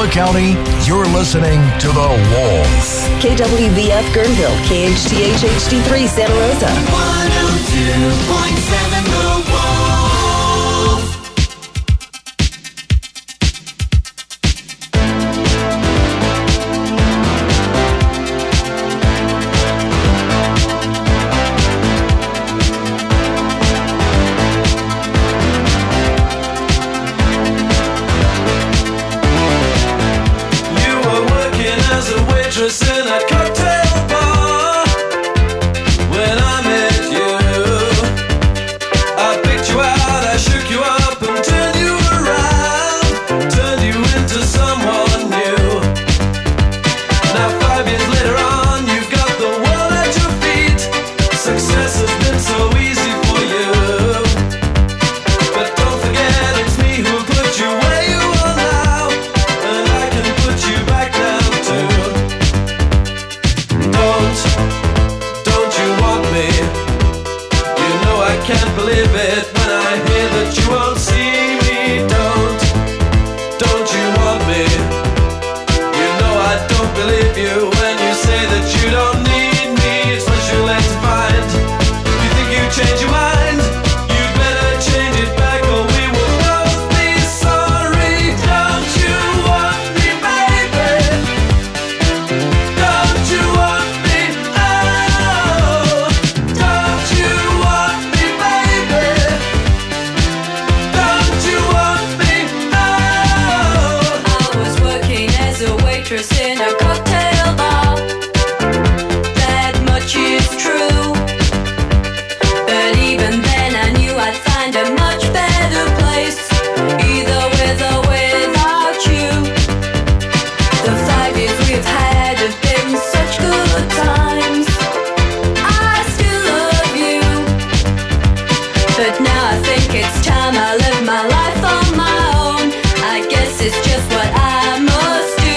County, you're listening to The Wolf. KWVF Guerneville, KHTH HD3 Santa Rosa. 102.7 The Wolf. In a cocktail bar when I met you, I picked you out, I shook you up and turned you around, turned you into someone new. Now 5 years later on, you've got the world at your feet. Success has been so easy for you, but don't forget it's me who put you where you are now, and I can put you back down too. Don't you want me? You know I can't believe it when I hear that you won't see me. Don't you want me? You know I don't believe you when you say that you don't need me. It's what you're left to find. You think you change your mind? You'd better change it back or we will both be sorry. Don't you want me, baby? Don't you want me? In a cocktail bar, that much is true. But even then I knew I'd find a much better place, either with or without you. The 5 years we've had have been such good times. I still love you, but now I think it's time I live my life on my own. I guess it's just what I must do.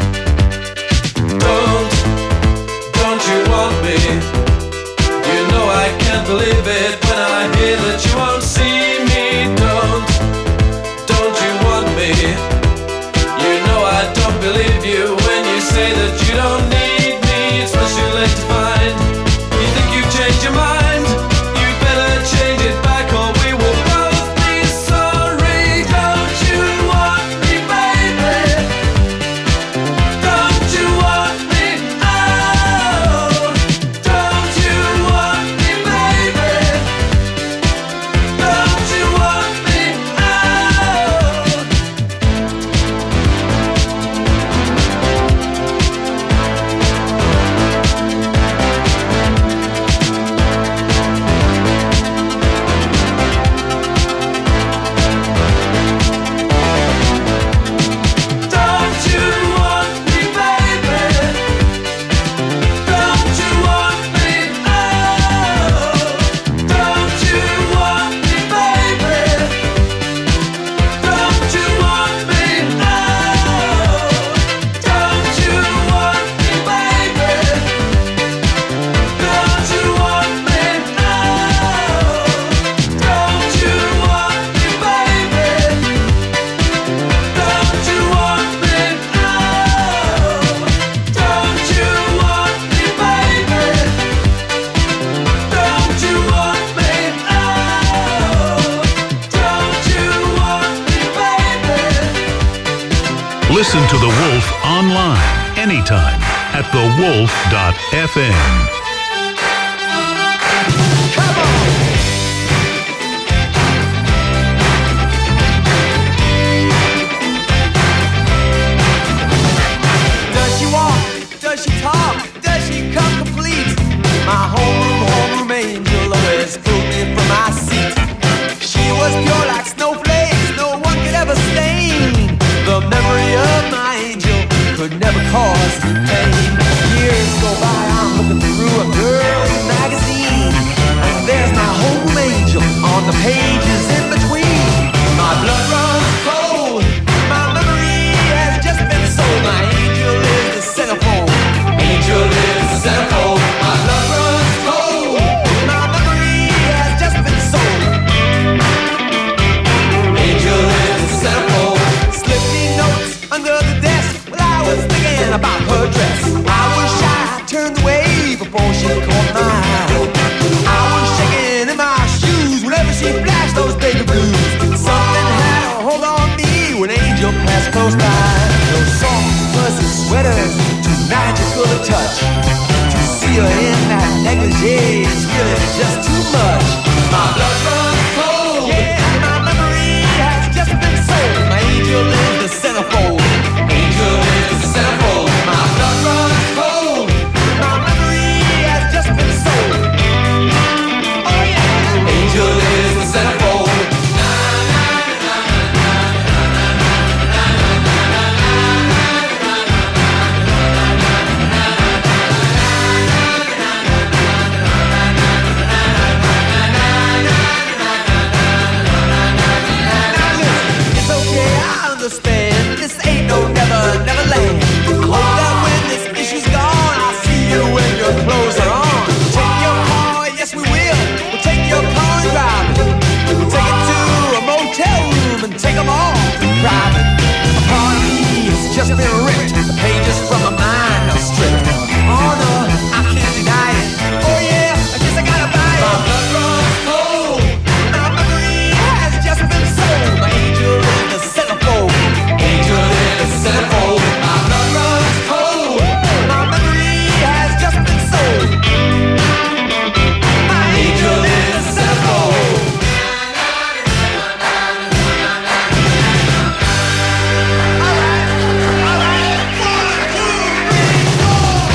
Don't you want me? You know I can't believe it when I hear that you won't see me. Don't you want me? You know I don't believe you when you say that you don't need me. It's what you're left to find. You think you've changed your mind? You'd better change it back or we will both be sorry. Don't you want me, baby? Don't you want me? Don't you want me, baby? Don't you want me? Don't you want me, baby? Don't you want me? Don't you want me, baby? Don't you want me? Don't you want me, baby? Don't you want me? Don't you want me, baby? Don't you want me? Don't you want me, baby? Don't you want me? Don't you want me, baby? Listen to The Wolf online anytime at thewolf.fm. Does she walk? Does she talk? Does she come complete? My homeroom angel always pulled me from my seat. She was pure like snowflakes, no one could ever stain. The memory of my angel could never cause me pain. Years go by, I'm looking through a girl's magazine, and there's my home angel on the pages in between. My blood runs cold, my memory has just been sold. My angel is the centerfold, and he close by. Those soft, fuzzy sweaters, too magical to touch. To see her in that negligee is really just too much. My blood runs cold. Yeah, my memory has just been sold. My angel is the centerfold. Angel is the centerfold. My blood runs cold. My memory has just been sold. Oh yeah. Angel is the centerfold. This ain't no never land. I hope that when this issue's gone, I'll see you when your clothes are on. Take your car, yes we will. We'll take your car and drive it. We'll take it to a motel room and take them all private. A part of me has just been ripped. The pages from my mind are stripped. Oh no, I can't deny it. Oh yeah, I guess I gotta buy it. My blood runs cold. My memory has just been sold. My angel in the centerfold. Angel in the centerfold. My blood runs cold. My memory has just been sold. My angel in the centerfold. All right. 1, 2, 3, 4.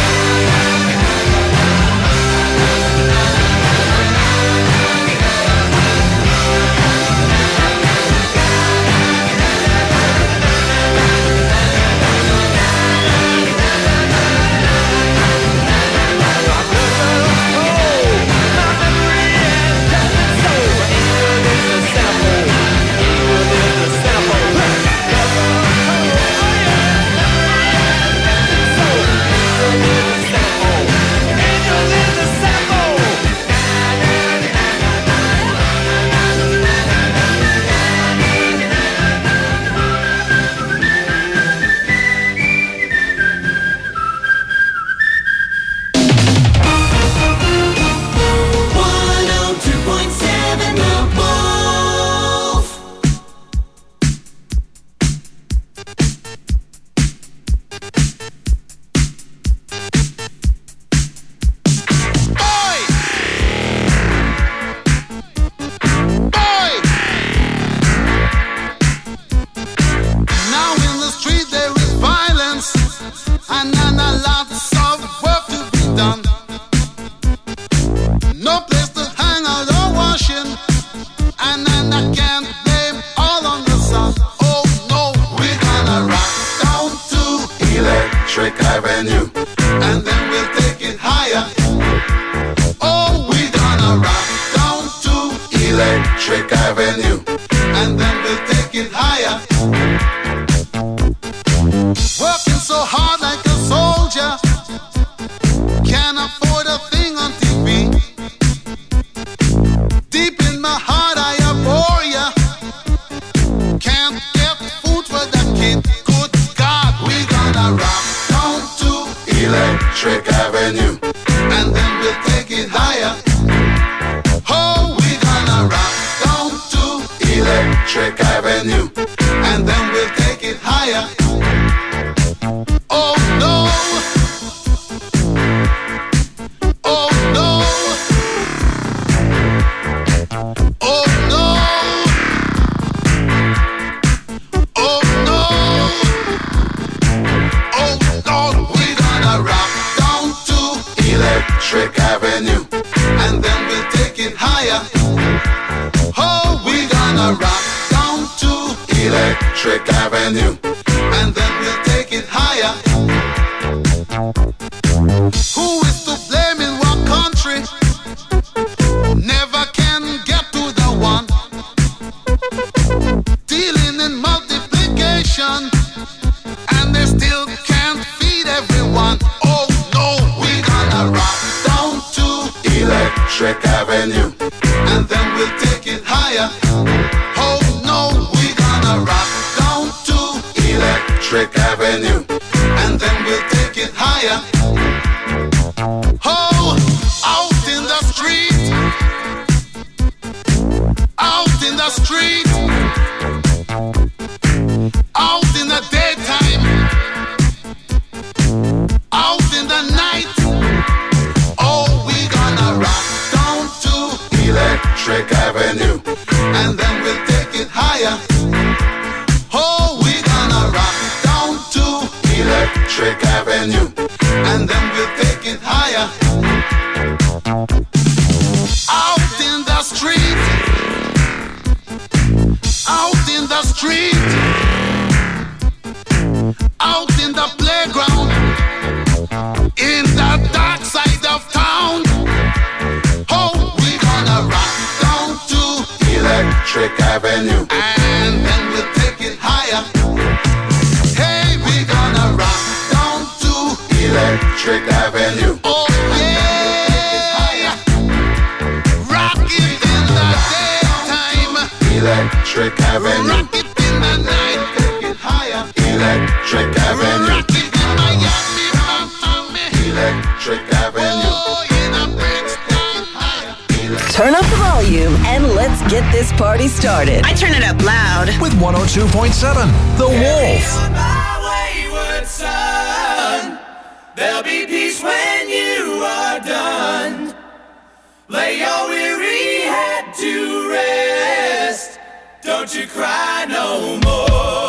Electric Avenue, and then we'll take it higher. Oh no, we're gonna rock down to Electric Avenue, and then we'll take it higher. Oh, out in the street, out in the street, out in the day. Electric Avenue. And then we'll take it higher. Oh, we're gonna rock down to Electric Avenue. And then we'll take it higher. Out in the street. Out in the street. Out in the playground. In the dark side of town. Oh, we're gonna rock down to Electric Avenue. And then we'll take it higher. Hey, we're gonna rock down to Electric Avenue. Oh yeah, rock it in the daytime. Electric Avenue. Rock it in the night. Take it higher. Electric Avenue. Rock it in Miami, Miami. Electric Avenue. Oh, in the Brixton higher. Turn up the volume and let's get this party started. I turn it up loud. With 102.7, The Wolf. On my wayward son, there'll be peace when you are done. Lay your weary head to rest. Don't you cry no more.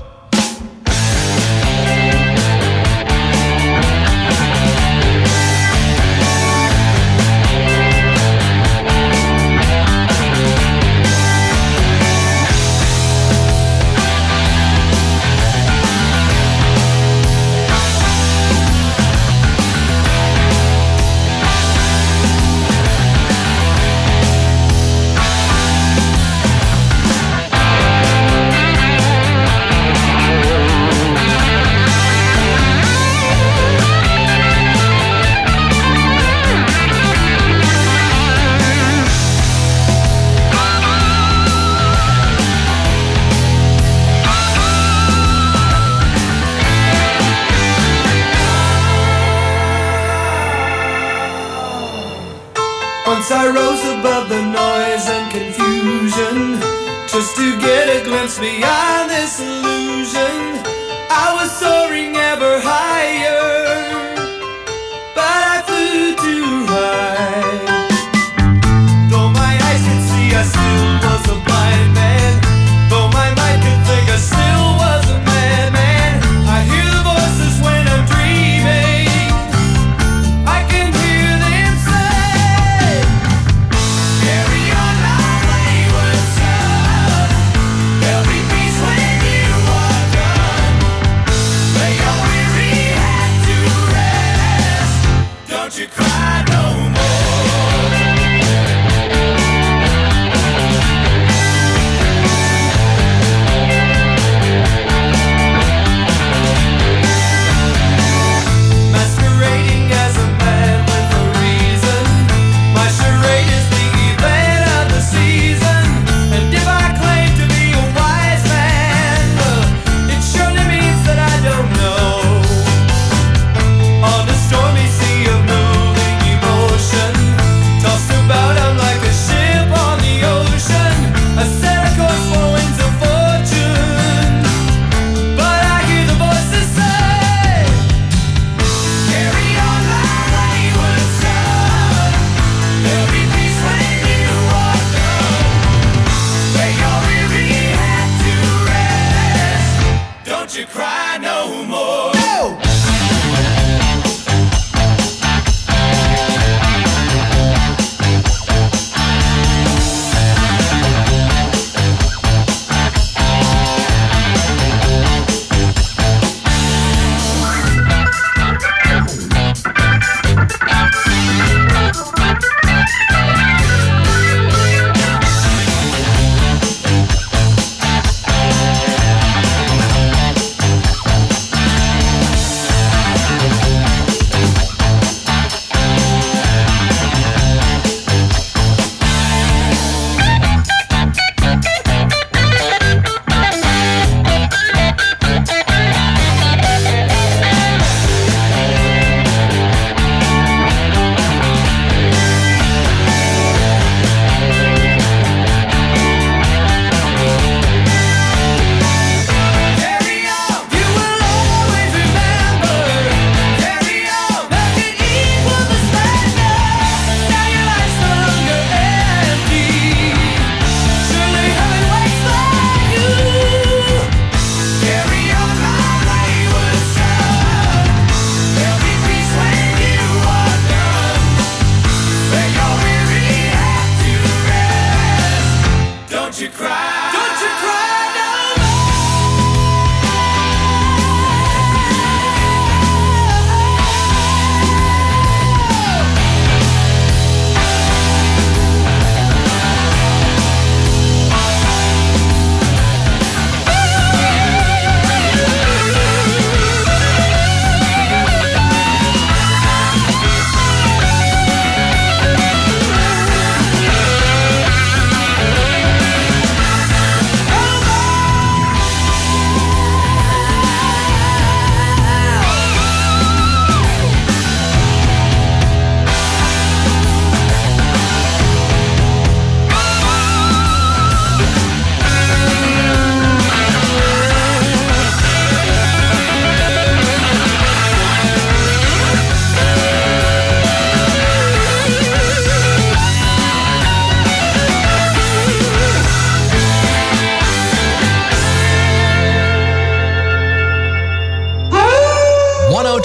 Once I rose above the noise and confusion, just to get a glimpse beyond this illusion. I was soaring ever higher, but I flew too high. Though my eyes could see, I still was a blind man. Though my mind could think, I still was a madman. I hear the voices when I'm dreaming. I can hear them say, carry on my wayward son. There'll be peace when you are done. Lay your weary head to rest. Don't you cry no more. Masquerading as a man with a reason. My charade is the event of the season. And if I claim to be a wise man, it surely means that I don't know. On the stormy sea of moving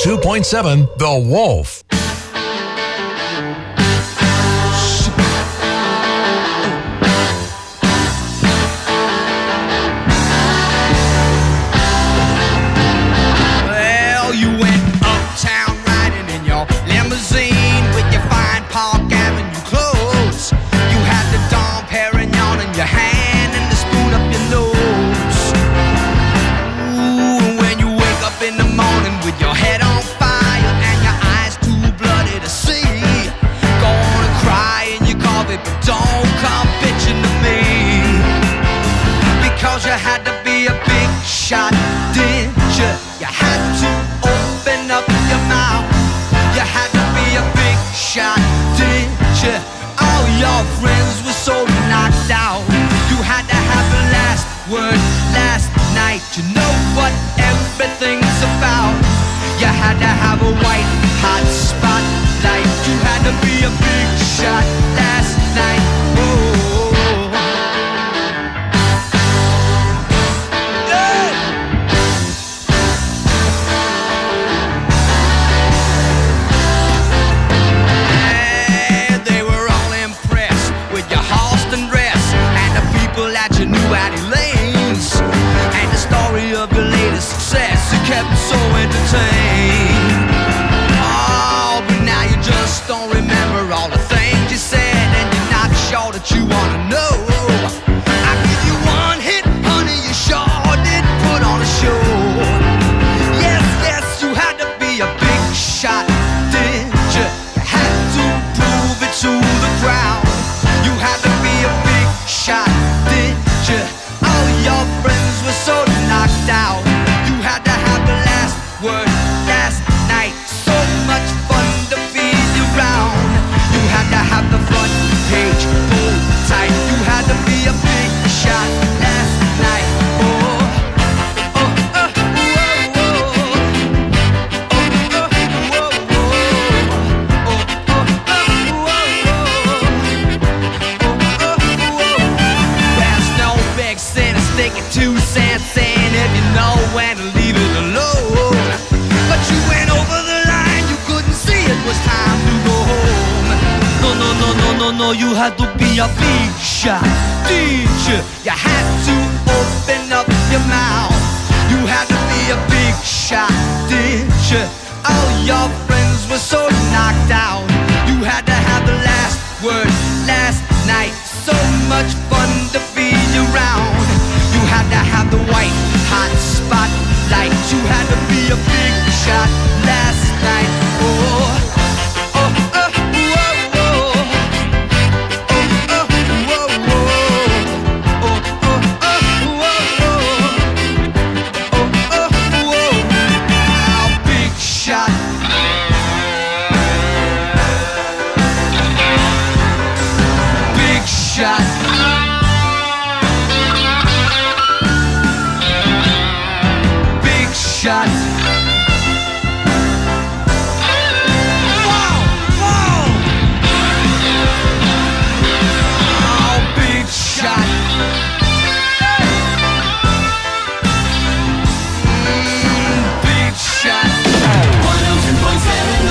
102.7 The Wolf. Well, you went uptown riding in your limousine with your fine Park Avenue clothes. You had the Dom Perignon in your hand and the spoon up your nose. Ooh, when you wake up in the morning with your head on fire and your eyes too bloody to see, gonna cry in your coffee, but don't come bitching to me, because you had to be a big shot, didn't you? You had to open up your mouth. You had to be a big shot, didn't you? All your friends were so knocked out. You had to have the last word last night. You know what everything's about. You had to have a white hot spotlight. You had to be a big shot last night. Oh. They were all impressed with your Halston dress and the people that you knew at Elaine's, and the story of your latest success. You kept me so entertained. Oh, but now you just don't remember all the things you said, and you're not sure that you wanna know. I give you one hit, honey, you sure did put on a show. Yes, yes, you had to be a big shot, didn't you? You had to prove it to the crowd. You had to be a big shot, didn't you? All your friends were so knocked out. You had to have the last word last night. So much fun to be around. You had to have the front page pulled tight. You had to be a big shot last night. Oh, oh, oh, oh, oh, there's no big sin in sticking 2 cents in if you know when to leave it alone. But you went over the line, you couldn't see it was time to go home. No, no, no, no, no, no, you had to be a big shot, did you? You had to open up your mouth. You had to be a big shot, did you? All your friends were so knocked out. You had to have the last word last night. So much fun to be around. You had to have the white hot spotlight. You had to be a big shot last night. Oh, oh, oh, oh, oh, oh, oh, oh, oh, oh, oh, oh, big shot. Big shot. Big shot. Whoa, whoa. Oh, big shot. Big shot. 102.7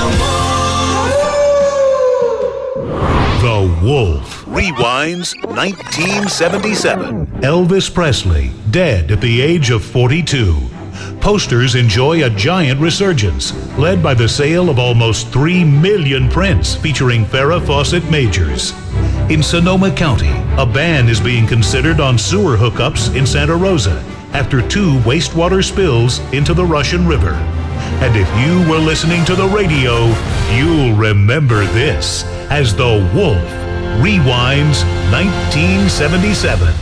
The Wolf rewinds 1977. Elvis Presley, dead at the age of 42. Posters enjoy a giant resurgence, led by the sale of almost 3 million prints featuring Farrah Fawcett Majors. In Sonoma County, a ban is being considered on sewer hookups in Santa Rosa after 2 wastewater spills into the Russian River. And if you were listening to the radio, you'll remember this as The Wolf rewinds 1977.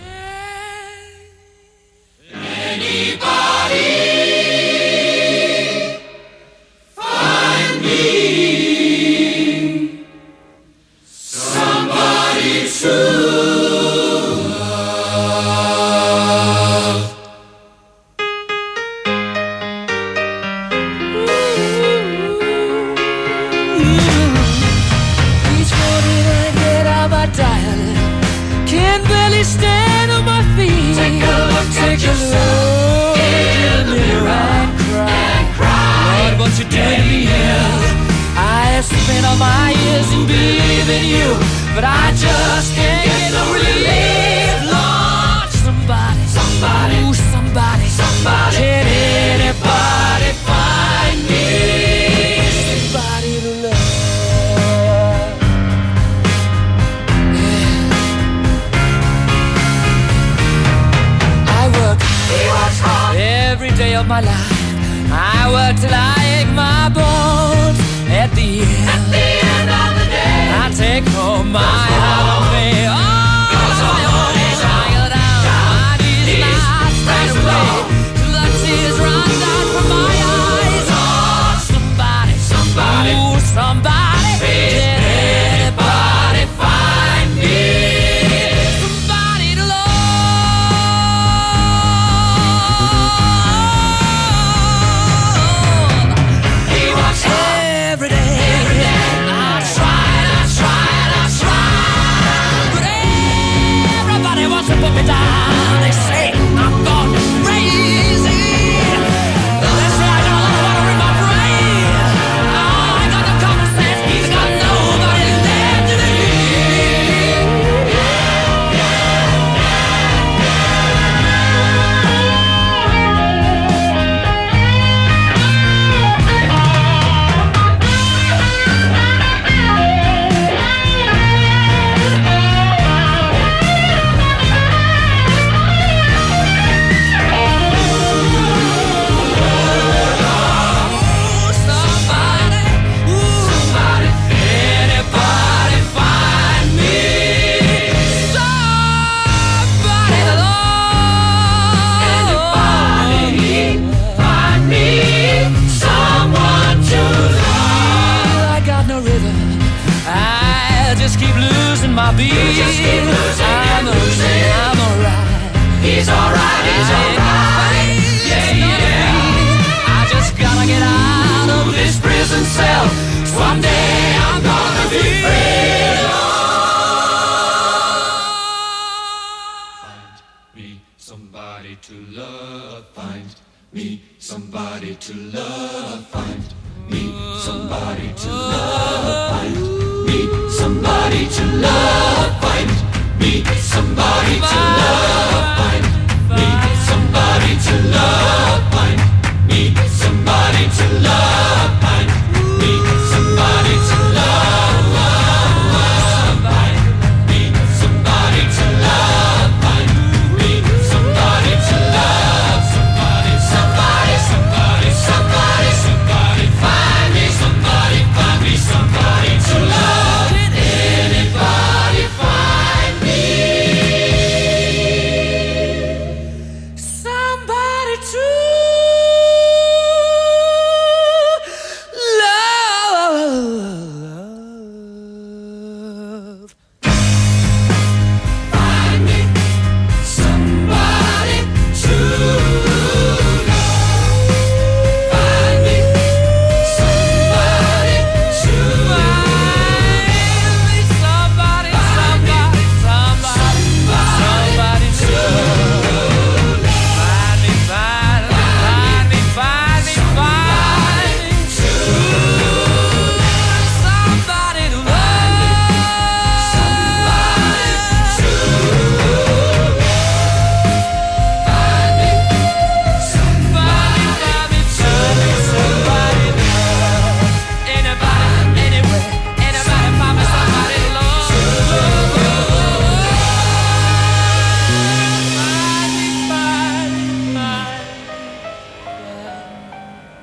Each morning I get out my diary, can't barely stand on my feet. Take a look at yourself in the mirror and cry. Lord, what what you did to me. I spent all my years in believing you, but I just can't get no relief. Lord, somebody, ooh, somebody, can anybody find me somebody to love? Yeah. I work hard every day of my life. I work till I ache my bones. At the end of the day, I take home my holiday. Oh, my own trial down my knees, I straight away till the tears run down from my eyes. Oh, somebody, ooh, somebody, can anybody find me somebody to love? He works hard every day. I try, but everybody wants to put me down. They say I'm gone crazy. They say I got a lot of water in my brain. Oh, I got no common sense. He's got nobody left to my beat. I'm alright. He's alright. Yeah. I just gotta get out of this prison cell. Someday I'm gonna be free. Find me somebody to love. Find me somebody to love. Find me somebody to love. Find me somebody to love. Find me somebody to love. Find me somebody to love. Find me somebody to love. Find me somebody to love. Find me somebody to love. Find me somebody to love. Somebody. Find me somebody to love. Can anybody find me somebody to love? Find me somebody to love. Find me somebody to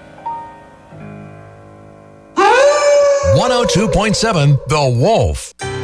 .7 The Wolf.